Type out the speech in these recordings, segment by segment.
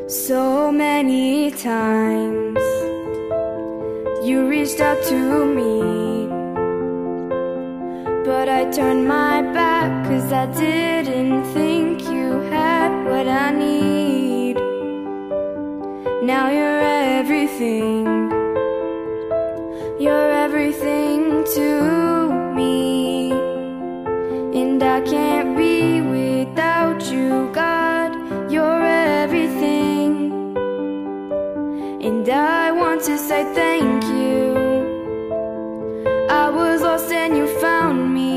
So many times you reached out to me, but I turned my back 'cause I didn't think you had what I need. Now you're everything to me, and I can't be without you, God. You're everything, and I want to say thank you. I was lost and you found me.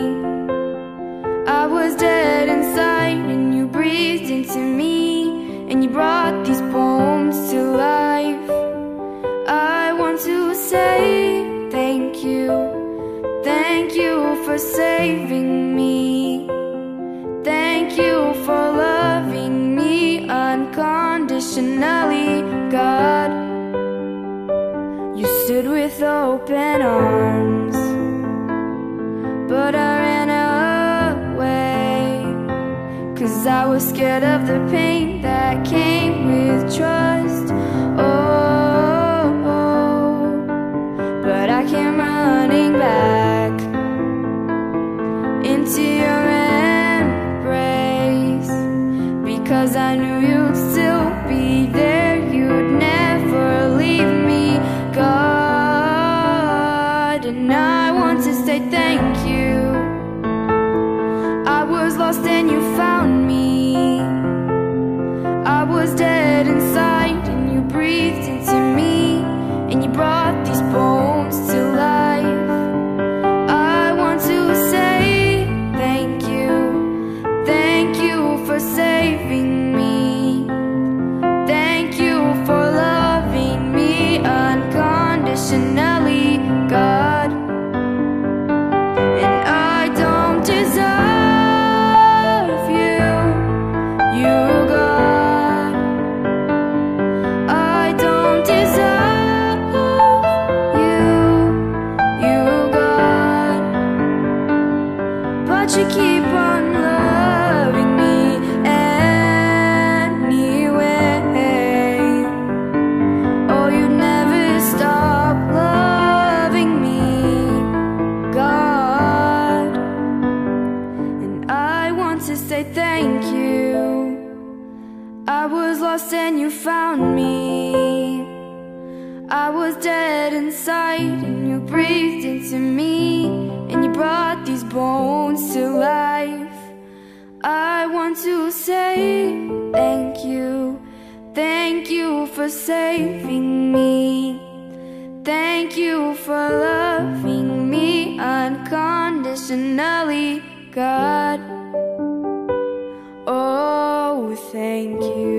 I was dead inside and you breathed into me, and you brought these bones to life. I want to say thank you. Thank you for saving me. Thank you for loving me unconditionally, God. You stood with open arms, but I ran away 'cause I was scared of the pain that came with trust. But I came running back into your embrace, because I knew you'd still be there. You'd never leave me, God. And I want to say thank you. I was lost and you found me. I was dead inside and you breathed into me, and you brought these bones to life. I want to say thank you. Thank you for saving me. Thank you for loving me unconditionally, God. And I don't deserve you, God. I don't deserve you, God. But you keep on loving me anyway. Oh, you never stop loving me, God. And I want to say thank you. I was lost and you found me. I was dead inside and you breathed into me, and you brought these bones to life. I want to say thank you. Thank you for saving me. Thank you for loving me unconditionally, God. Oh, thank you.